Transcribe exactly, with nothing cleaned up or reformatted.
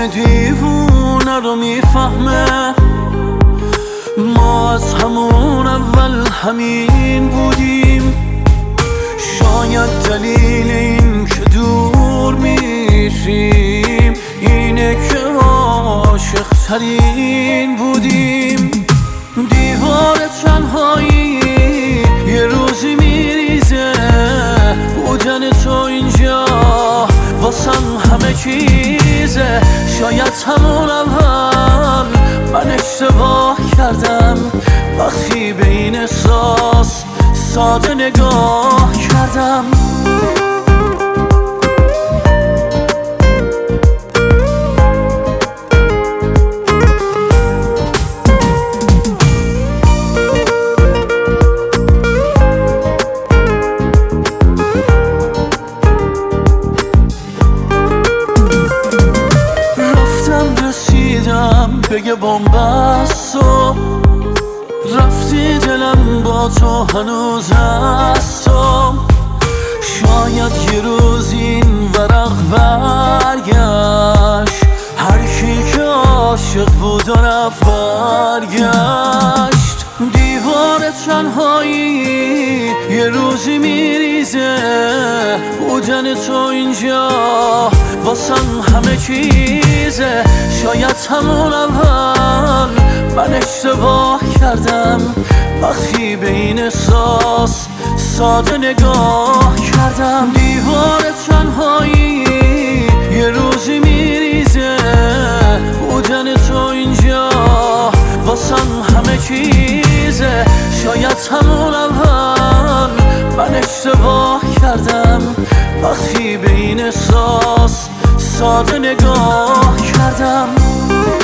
دیوونه رو میفهمه ما از همون اول همین بودیم. شاید دلیل این که دور میشیم اینه که عاشق ترین بودیم. دیوار تنهایی یه روزی میریزه، بودن تو اینجا واسم همه چیزه. شاید همون اول من اشتباه کردم وقتی به این احساس ساده نگاه کردم. بگه بومبستو رفتی دلم با تو هنوز هست تو. شاید یه روز این ورق برگشت، هر کی که عاشق بود و رفت برگشت. دیوار تنهایی یه روزی میریزه، بودن تو اینجا واسم همه چیزه. شاید همون اول من اشتباه کردم وقتی به این احساس ساده نگاه کردم. دیوار تنهایی یه روزی میریزه، بودن تو اینجا واسم همه چیزه. شاید همون اول من اشتباه کردم وقتی به این احساس ساده نگاه کردم.